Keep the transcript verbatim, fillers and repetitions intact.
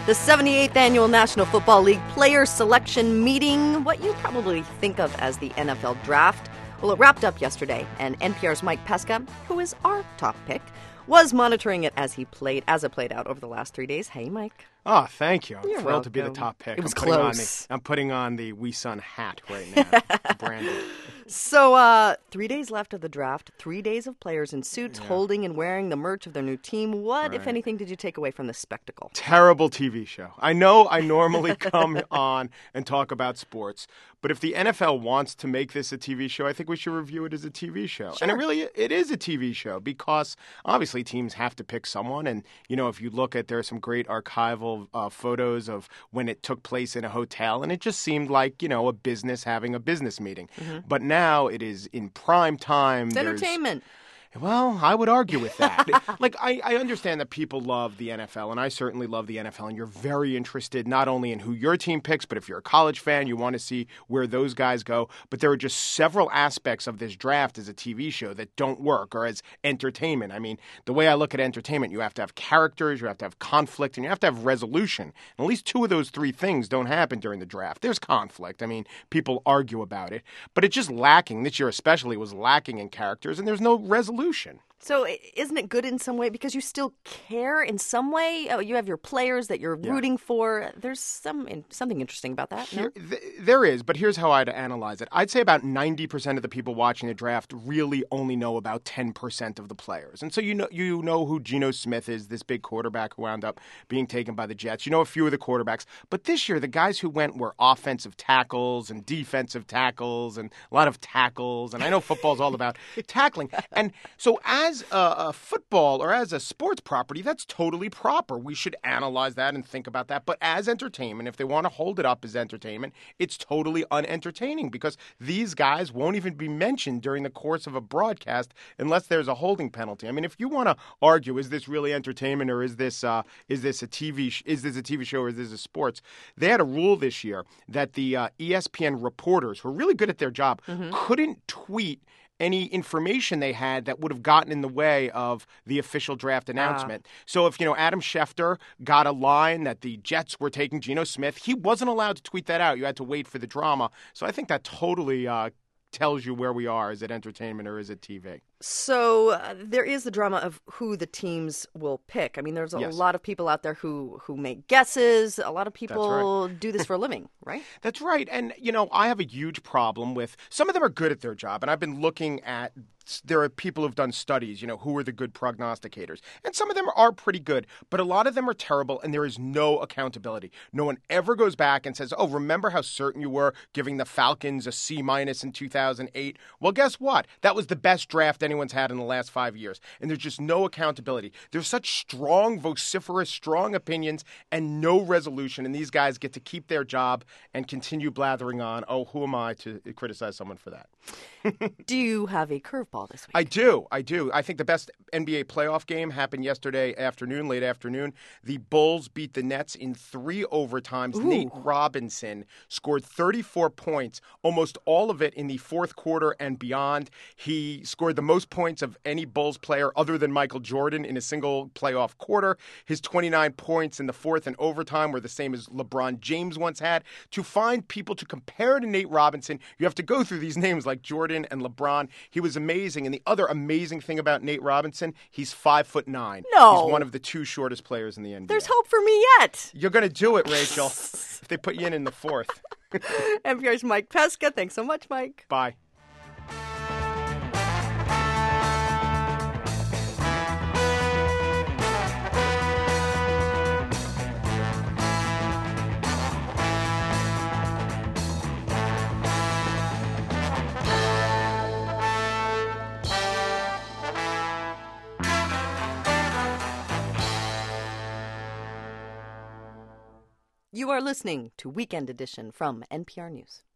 The seventy-eighth Annual National Football League Player Selection Meeting, what you probably think of as the N F L Draft. Well, it wrapped up yesterday, and N P R's Mike Pesca, who is our top pick, was monitoring it as he played, as it played out over the last three days. Hey, Mike. Oh, thank you. I'm You're thrilled welcome. to be the top pick. It was I'm putting close. On the, I'm putting on the We Sun hat right now. Branded. So, uh, three days left of the draft, three days of players in suits Yeah. holding and wearing the merch of their new team. What, if Right. anything, did you take away from this spectacle? Terrible T V show. I know I normally come on and talk about sports, but if the N F L wants to make this a T V show, I think we should review it as a T V show. And it Sure. really it is a T V show because obviously teams have to pick someone. And, you know, if you look at, there are some great archival uh, photos of when it took place in a hotel, and it just seemed like, you know, a business having a business meeting. Mm-hmm. But now it is in prime time. It's There's- entertainment. Well, I would argue with that. like, I, I understand that people love the N F L, and I certainly love the N F L, and you're very interested not only in who your team picks, but if you're a college fan, you want to see where those guys go. But there are just several aspects of this draft as a T V show that don't work, or as entertainment. I mean, the way I look at entertainment, you have to have characters, you have to have conflict, and you have to have resolution. And at least two of those three things don't happen during the draft. There's conflict. I mean, people argue about it, but it's just lacking. This year especially was lacking in characters, and there's no resolution. So i- isn't it good in some way because you still care in some way? Oh, you have your players that you're Yeah. rooting for. There's some in, something interesting about that. No? Here, th- there is, but here's how I'd analyze it. I'd say about ninety percent of the people watching the draft really only know about ten percent of the players. And so you know you know who Geno Smith is, this big quarterback who wound up being taken by the Jets. You know a few of the quarterbacks. But this year, the guys who went were offensive tackles and defensive tackles and a lot of tackles. And I know football's all about tackling. And so as a, a football or as a sports property, that's totally proper. We should analyze that and think about that. But as entertainment, if they want to hold it up as entertainment, it's totally unentertaining because these guys won't even be mentioned during the course of a broadcast unless there's a holding penalty. I mean, if you want to argue, is this really entertainment or is this uh, is this a T V sh- is this a T V show or is this a sports? They had a rule this year that the uh, E S P N reporters, who are really good at their job, couldn't tweet any information they had that would have gotten in the way of the official draft announcement. So if, you know, Adam Schefter got a line that the Jets were taking Geno Smith, he wasn't allowed to tweet that out. You had to wait for the drama. So I think that totally uh, tells you where we are. Is it entertainment or is it T V? So uh, there is the drama of who the teams will pick. I mean, there's a Yes. lot of people out there who, who make guesses. A lot of people right. do this for a living, right? That's right. And, you know, I have a huge problem with some of them are good at their job. And I've been looking at there are people who've done studies, you know, who are the good prognosticators. And some of them are pretty good, but a lot of them are terrible, and there is no accountability. No one ever goes back and says, oh, remember how certain you were giving the Falcons a C minus in two thousand eight? Well, guess what? That was the best draft anyone's had in the last five years. And there's just no accountability. There's such strong, vociferous, strong opinions and no resolution. And these guys get to keep their job and continue blathering on. Oh, who am I to criticize someone for that? Do you have a curveball this week? I do. I do. I think the best N B A playoff game happened yesterday afternoon, late afternoon. The Bulls beat the Nets in three overtimes. Ooh. Nate Robinson scored thirty-four points, almost all of it in the fourth quarter and beyond. He scored the most points of any Bulls player other than Michael Jordan in a single playoff quarter. His twenty-nine points in the fourth and overtime were the same as LeBron James once had. To find people to compare to Nate Robinson, you have to go through these names like Jordan and LeBron. He was amazing. And the other amazing thing about Nate Robinson, he's five foot nine. No. He's one of the two shortest players in the N B A. There's hope for me yet. You're going to do it, Rachel, if they put you in in the fourth. N P R's Mike Pesca. Thanks so much, Mike. Bye. You are listening to Weekend Edition from N P R News.